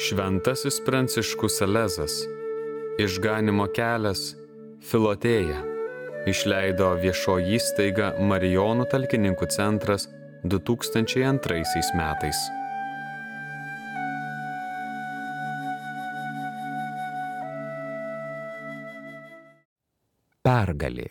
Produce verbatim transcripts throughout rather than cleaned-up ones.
Šventasis Pranciškus Salezas, Išganymo kelias, Filotėja, išleido viešoji įstaiga Marijonų talkininkų centras du tūkstančiai antraisiais metais. Pergalė.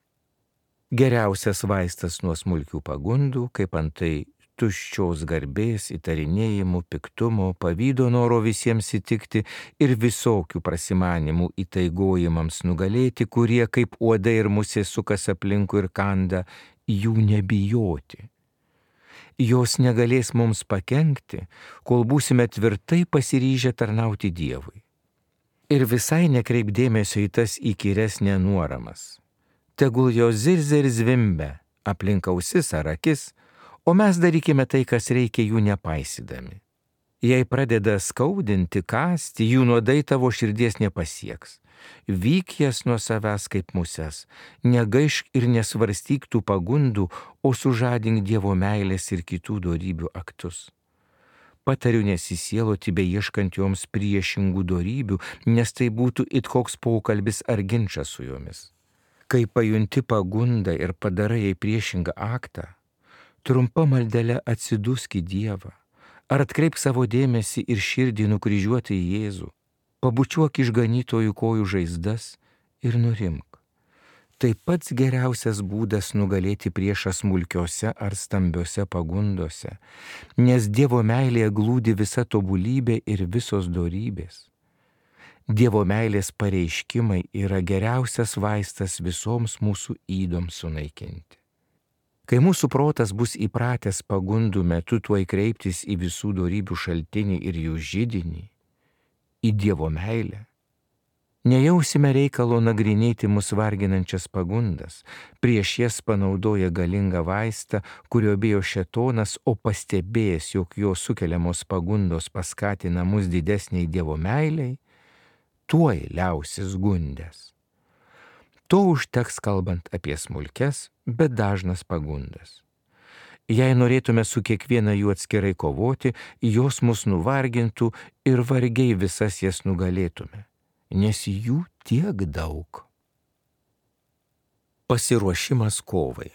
Geriausias vaistas nuo smulkių pagundų, kaip antai tuščios garbės, įtarinėjimų, piktumo, pavydo noro visiems įtikti ir visokių prasimanimų įtaigojimams nugalėti, kurie kaip uodai ir musės sukas aplinkui ir kanda, jų nebijoti. Jos negalės mums pakenkti, kol būsime tvirtai pasiryžę tarnauti Dievui. Ir visai nekreip dėmesio į tas įkyres nenuoramas. Tegul jos zirzia ir zvimbia aplink ausis ar akis, o mes darykime tai, kas reikia jų nepaisydami. Jei pradeda skaudinti, kąsti, jų nuodai tavo širdies nepasieks. Vyk jas nuo savęs kaip muses, negaišk ir nesvarstyk tų pagundų, o sužadink Dievo meilės ir kitų dorybių aktus. Patariu nesisieloti beieškant joms priešingų dorybių, nes tai būtų it koks pokalbis ar ginčas su jomis. Kai pajunti pagundą ir padarai jai priešingą aktą, trumpa maldelė atsidusk į Dievą, ar atkreip savo dėmesį ir širdį nukryžiuoti į Jėzų, pabučiuok išganytojų kojų žaizdas ir nurimk. Tai pats geriausias būdas nugalėti priešą smulkiose ar stambiose pagundose, nes Dievo meilėje glūdi visa tobulybė ir visos dorybės. Dievo meilės pareiškimai yra geriausias vaistas visoms mūsų ydoms sunaikinti. Kai mūsų protas bus įpratęs pagundų metu tuoj kreiptis į visų dorybių šaltinį ir jų židinį, į Dievo meilę, nejausime reikalo nagrinėti mus varginančias pagundas, prieš jas panaudoja galingą vaistą, kurio bijo šėtonas, o pastebėjęs, jog jo sukeliamos pagundos paskatina mus didesniai Dievo meiliai, tuoj liausis gundęs. To užteks kalbant apie smulkes, bet dažnas pagundas. Jei norėtume su kiekviena jų atskirai kovoti, jos mus nuvargintų ir vargiai visas jas nugalėtume, nes jų tiek daug. Pasiruošimas kovai.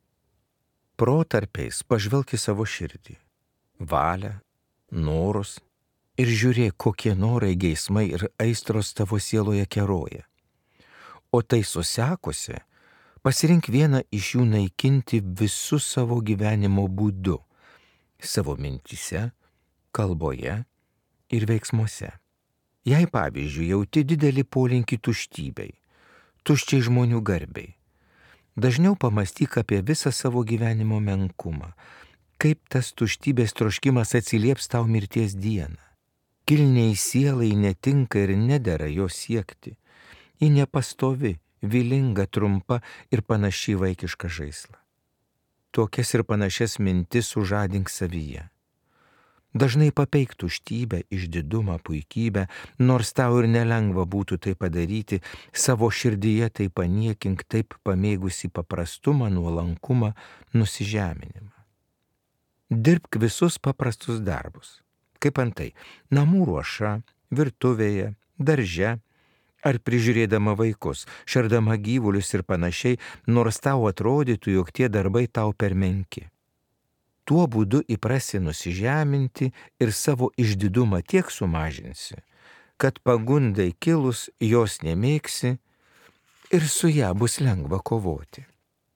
Protarpiais pažvelk į savo širdį, valią, norus ir žiūrėk, kokie norai, geismai ir aistros tavo sieloje keroja. O tai susekusi, pasirink vieną iš jų naikinti visų savo gyvenimo būdu, savo mintyse, kalboje ir veiksmuose. Jei pavyzdžiui jauti didelį polinkį tuštybei, tuščiai žmonių garbei, dažniau pamąstyk apie visą savo gyvenimo menkumą, kaip tas tuštybės troškimas atsilieps tau mirties dieną. Kilniai sielai netinka ir nedera jo siekti. Ji nepastovi, vylinga, trumpa ir panaši vaikiška žaisla. Tokias ir panašias mintis sužadink savyje. Dažnai papeik tuštybę, išdidumą, puikybę, nors tau ir nelengva būtų tai padaryti, savo širdyje tai paniekink, taip pamėgusi paprastumą, nuolankumą, nusižeminimą. Dirbk visus paprastus darbus, kaip antai namų ruoša, virtuvėje, darže, ar prižiūrėdama vaikus, šerdama gyvulius ir panašiai, nors tau atrodytų, jog tie darbai tau per menki. Tuo būdu įprasi nusižeminti ir savo išdidumą tiek sumažinsi, kad pagundai kilus jos nemėgsi ir su ją bus lengva kovoti.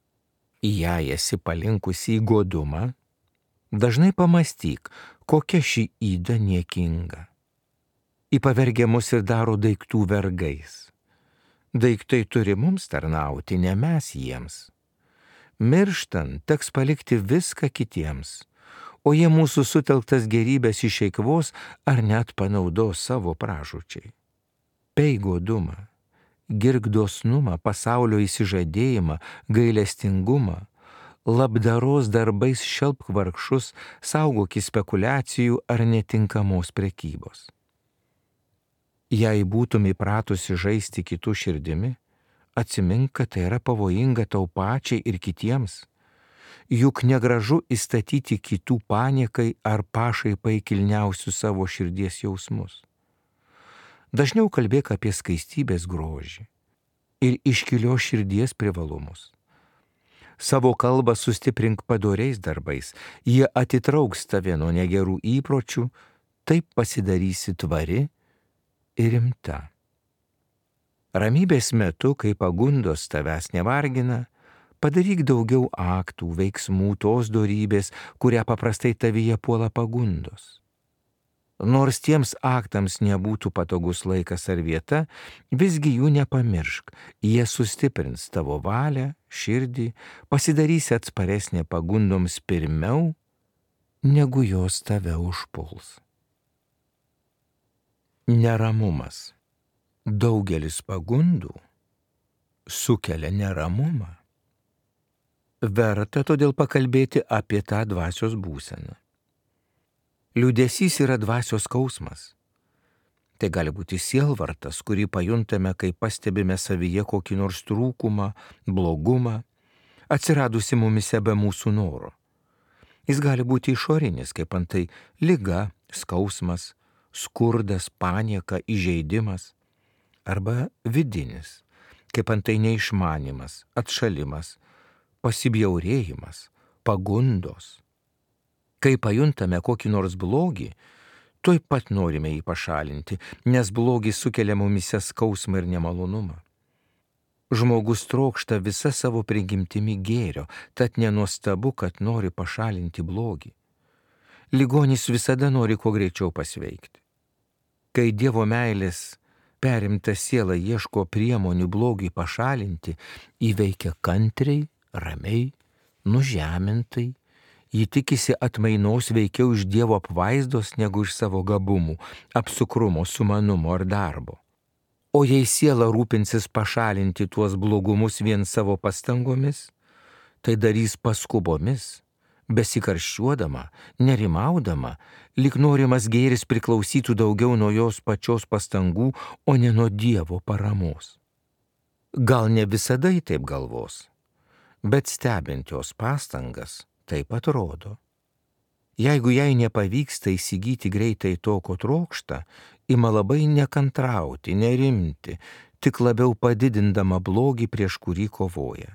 Jei esi palinkusi į godumą, dažnai pamąstyk, kokia ši yda niekinga. Į pavergiamus ir daro daiktų vergais. Daiktai turi mums tarnauti, ne mes jiems. Mirštant teks palikti viską kitiems, o jie mūsų sutelktas gerybės išeikvos ar net panaudos savo pražūčiai. Pei godumą, girk dosnumą, pasaulio įsižadėjimą, gailestingumą, labdaros darbais šelpk vargšus, saugok spekulacijų ar netinkamos prekybos. Jei būtum įpratusi žaisti kitų širdimi, atsimink, kad tai yra pavojinga tau pačiai ir kitiems. juk negražu įstatyti kitų paniekai ar pašaipai kilniausius savo širdies jausmus. Dažniau kalbėk apie skaistybės grožį ir iškilios širdies privalumus. Savo kalbą sustiprink padoriais darbais, jie atitrauks tave nuo negerų įpročių, taip pasidarysi tvari ir rimta. Ramybės metu, kai pagundos tavęs nevargina, padaryk daugiau aktų, veiksmų, tos dorybės, kurią paprastai tavyje puola pagundos. Nors tiems aktams nebūtų patogus laikas ar vieta, visgi jų nepamiršk, jie sustiprins tavo valią, širdį, pasidarysi atsparesnė pagundoms pirmiau, negu jos tave užpuls. Neramumas. Daugelis pagundų sukelia neramumą. Verta todėl pakalbėti apie tą dvasios būseną. Liūdesys yra dvasios skausmas. Tai gali būti sielvartas, kurį pajuntame, kai pastebime savyje kokį nors trūkumą, blogumą, atsiradusi mumise be mūsų noro. Jis gali būti išorinis, kaip antai liga, skausmas, skurdas, panieka, įžeidimas, arba vidinis, kaip antai neišmanimas, atšalimas, pasibjaurėjimas, pagundos. Kai pajuntame kokį nors blogį, tuoj pat norime jį pašalinti, nes blogis sukelia mumise skausmą ir nemalonumą. Žmogus trokšta visa savo prigimtimi gėrio, tad nenuostabu, kad nori pašalinti blogį. Ligonis visada nori kuo greičiau pasveikti. Kai Dievo meilės perimta siela ieško priemonių blogiui pašalinti, įveikia kantriai, ramiai, nužemintai, ji tikisi atmainos veikiau iš Dievo apvaizdos negu iš savo gabumų, apsukrumo, sumanumo ar darbo. O jei siela rūpinsis pašalinti tuos blogumus vien savo pastangomis, tai darys paskubomis, besikarščiuodama, nerimaudama, lyg norimas gėris priklausytų daugiau nuo jos pačios pastangų, o ne nuo Dievo paramos. Gal ne visada ji taip galvos, bet stebint jos pastangas, taip atrodo. Jeigu jai nepavyksta įsigyti greitai to, ko trokšta, ima labai nekantrauti, nerimti, tik labiau padidindama blogį, prieš kurį kovoja.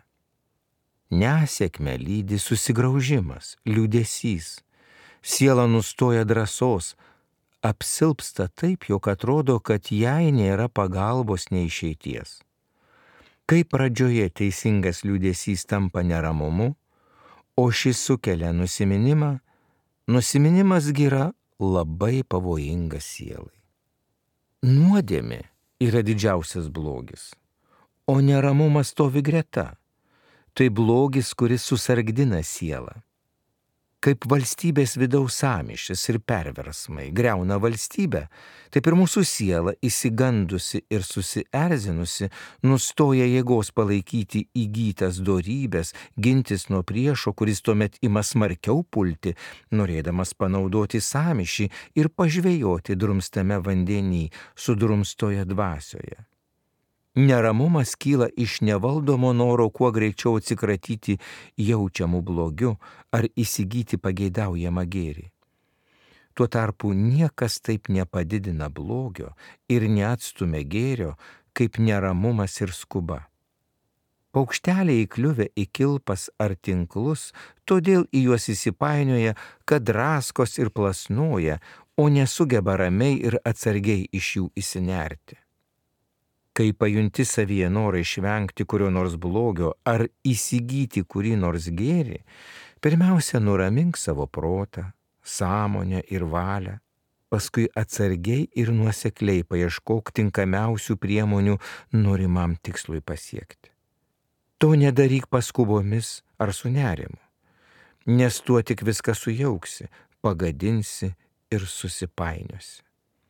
Nesėkmę lydi susigraužimas, liūdesys, siela nustoja drąsos, apsilpsta taip, jog atrodo, kad jai nėra pagalbos nei išeities. Kai pradžioje teisingas liūdesys tampa neramumu, o šis sukelia nusiminimą, nusiminimas yra labai pavojingas sielai. Nuodėmė yra didžiausias blogis, o neramumas stovi greta. Tai blogis, kuris susargdina sielą. Kaip valstybės vidaus sąmyšis ir perversmai griauna valstybę, taip ir mūsų siela, išsigandusi ir susierzinusi, nustoja jėgos palaikyti įgytas dorybės, gintis nuo priešo, kuris tuomet ima smarkiau pulti, norėdamas panaudoti sąmyšį ir pažvejoti drumstame vandenį, sudrumstoje dvasioje. Neramumas kyla iš nevaldomo noro kuo greičiau atsikratyti jaučiamų blogių ar įsigyti pageidaujamą gėrį. Tuo tarpu niekas taip nepadidina blogio ir neatstumia gėrio, kaip neramumas ir skuba. Paukšteliai įkliuvę į kilpas ar tinklus, todėl į juos įsipainioja, kad draskos ir plasnoja, o nesugeba ramiai ir atsargiai iš jų įsinerti. Kai pajunti savyje norą išvengti kurio nors blogio ar įsigyti kurį nors gėrį, pirmiausia nuramink savo protą, sąmonę ir valią, paskui atsargiai ir nuosekliai paieškok tinkamiausių priemonių norimam tikslui pasiekti. To nedaryk paskubomis ar su nerimu, nes tuo tik viską sujauksi, pagadinsi ir susipainiosi.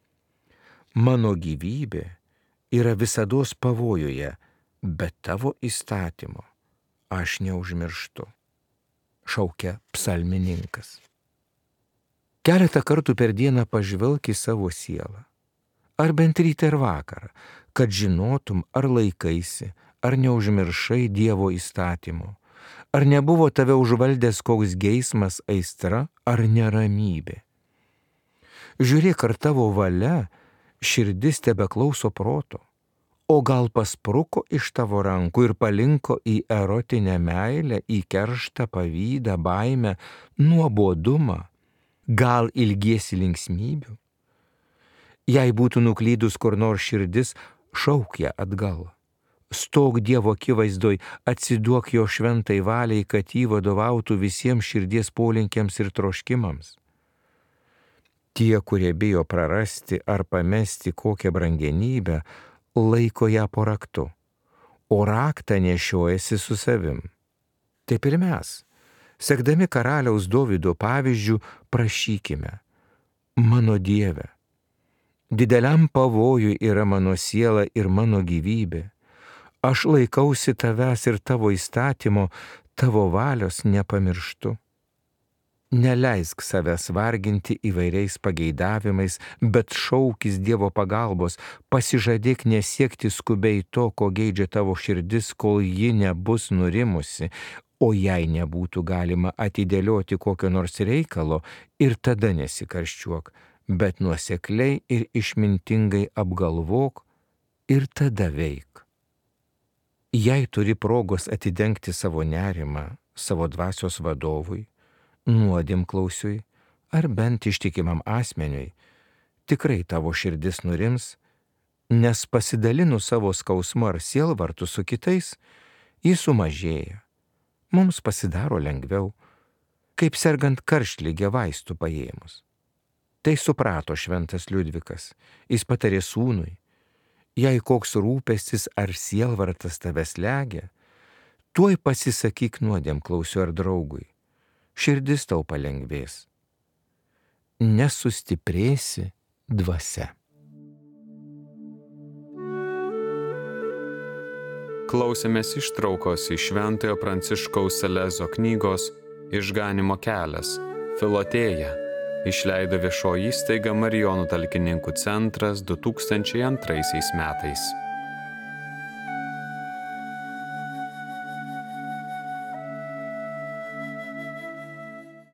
Mano gyvybė yra visados pavojuje, bet tavo įstatymo aš neužmirštu, šaukia psalmininkas. Keletą kartų per dieną pažvelk į savo sielą, ar bent rytą ir vakarą, kad žinotum, ar laikaisi, ar neužmiršai Dievo įstatymo, Ar nebuvo tave užvaldęs koks geismas, aistra ar neramybė? Žiūrėk, ar tavo valia širdis tebeklauso proto, o gal paspruko iš tavo rankų ir palinko į erotinę meilę, į kerštą, pavydą, baimę, nuobodumą, gal ilgiesi linksmybių? Jei būtų nuklydus kur nors širdis, šauk ją atgal. Stok Dievo akivaizdoj, atsiduok jo šventai valiai, kad jį vadovautų visiems širdies polinkiams ir troškimams. Tie, kurie bijo prarasti ar pamesti kokią brangenybę, laiko ją po raktu, o raktą nešiojasi su savim. Taip ir mes, sekdami karaliaus Dovydo pavyzdžių, prašykime: mano Dieve, dideliam pavojui yra mano siela ir mano gyvybė. Aš laikausi tavęs ir tavo įstatymo, tavo valios nepamirštu. Neleisk savęs varginti įvairiais pageidavimais, bet šaukis Dievo pagalbos, pasižadėk nesiekti skubiai to, ko geidžia tavo širdis, kol ji nebus nurimusi, o jei nebūtų galima atidėlioti kokio nors reikalo, ir tada nesikarščiuok, bet nuosekliai ir išmintingai apgalvok ir tada veik. Jei turi progos atidengti savo nerimą savo dvasios vadovui, nuodėmklausiui ar bent ištikimam asmeniui, tikrai tavo širdis nurims, nes pasidalinus savo skausmu ar sielvartu su kitais, jis sumažėja. Mums pasidaro lengviau, kaip sergant karštligę vaistų paėmus. Tai suprato šventas Liudvikas. Jis patarė sūnui: jei koks rūpestis ar sielvartas tave slegia, tuoj pasisakyk nuodėmklausiui ar draugui. Širdis tau palengvės. Nesustiprėsi dvasia. Klausėmės ištraukos iš Šventojo Pranciškaus Salezo knygos Išganymo kelias – Filotėja. Išleido viešoji įstaiga Marijonų talkininkų centras du tūkstančiai antraisiais metais.